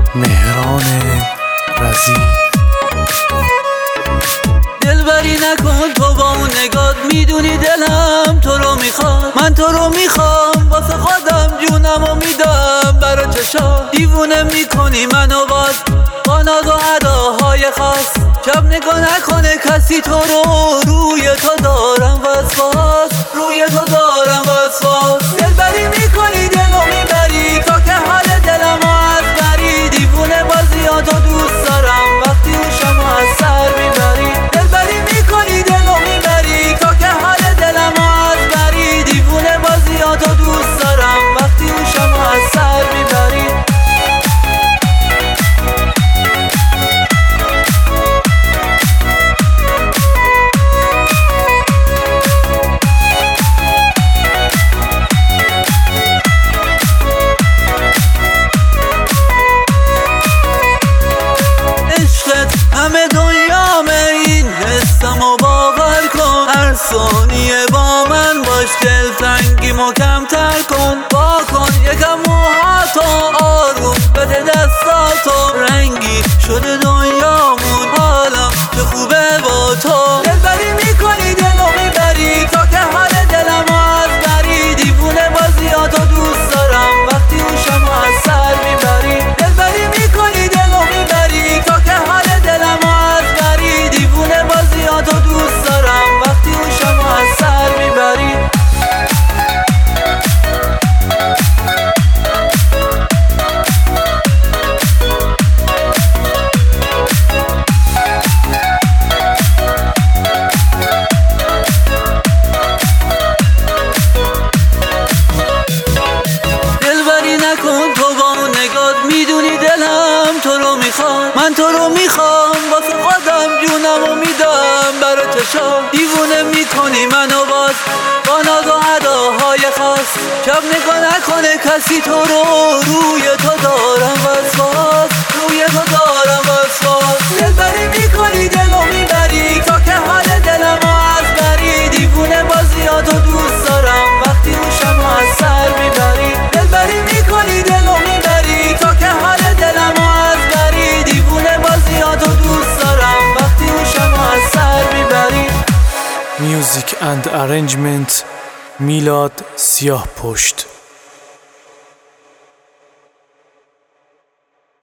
مهران رضی. دلبری نکن تو با اون نگات، میدونی دلم تو رو میخواد، من تو رو میخوام واسه خودم جونمو میدم برا چشا. دیوونه میکنی منو باز با ناز و اداهای خاص، شب نگاه نکنه کسی تو رو، روی تو دارم وسواس، روی تو دارم وسواس. دلبری میکنی دلو میبری تا که حال دلمو از بری، دیوونه بازیاتو دوست دارم وقتی هوشمو از سر میبری. دلبری میکنی دلو میبری تا که حال دلمو از بری، دیوونه بازیاتو دوست دارم وقتی هوشمو از سر میبری. همه دنیامه این حسمو باور کن، هر ثانیه با من باش، دلتنگیمو کمتر کن. با کن یکم موهاتو آروم بده دستاتو، رنگی شده دنیامون حالا چه خوبه با تو. دلبری میکنی دلو میبری تا که حال دلمو از بری، دیوونه بازیاتو دوست دارم وقتی هوشمو از سر میبری. دلبری میکنی دلو میبری تا که حال دلمو از بری، دیوونه بازیاتو دوست دارم وقتی هوشمو از سر میبری. دلبری نکن تو با اون نگات، میدونی دلم تو رو میخواد، من تو رو میخوام واسه خودم جونمو میدم برا چشا. دیوونه میکنی منو باز با ناز و اداهای خاص، شب نگاه نکنه کسی تو رو، روی تو دارم وسواس، روی تو دارم وسواس. دلبری میکنی دلو میبری تا که حال دلمو از بری، دیوونه بازیاتو دوست دارم وقتی هوشمو از سر میبری. دلبری میکنی دلو میبری تا که حال دلمو از بری، دیوونه بازیاتو دوست دارم وقتی هوشمو از سر میبری. میوزیک اند ارنجمنت میلاد سیاه پشت.